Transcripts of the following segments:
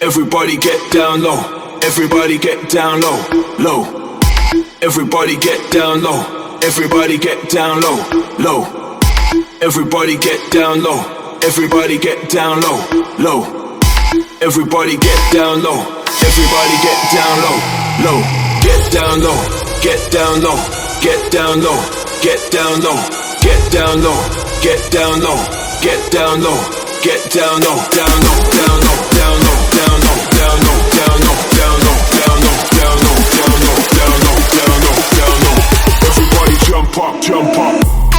Everybody get down low. Everybody get down low, low. Everybody get down low. Everybody get down low, low. Everybody get down low. Everybody get down low, low. Everybody get down low. Everybody get down low, low. Get down low. Get down low. Get down low. Get down low. Get down low. Get down low. Get down low. Get down low. Down low. Down low. Down low. Down low. Down low. Down low. Down low. Down low. Down low. Down low. Down low. Down low. Down low. Everybody jump up. Jump up.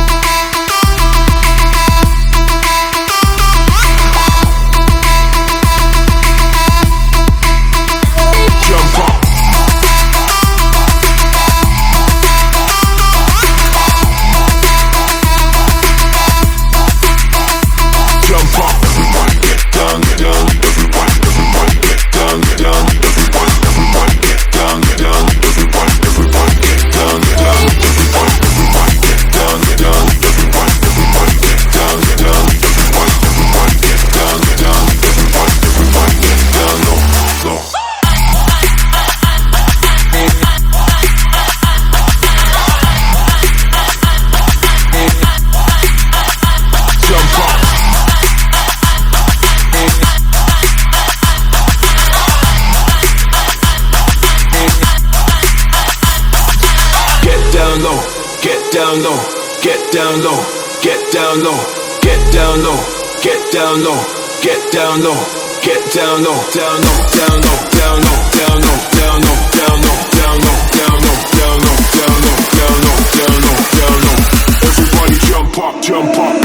Down low, get down low, get down low, get down low, get down low, get down low, get down low, down low, down low, down low, down low, down low, down low, down low, down low, down low, down low, down low, down low, down low. Everybody jump up, jump up.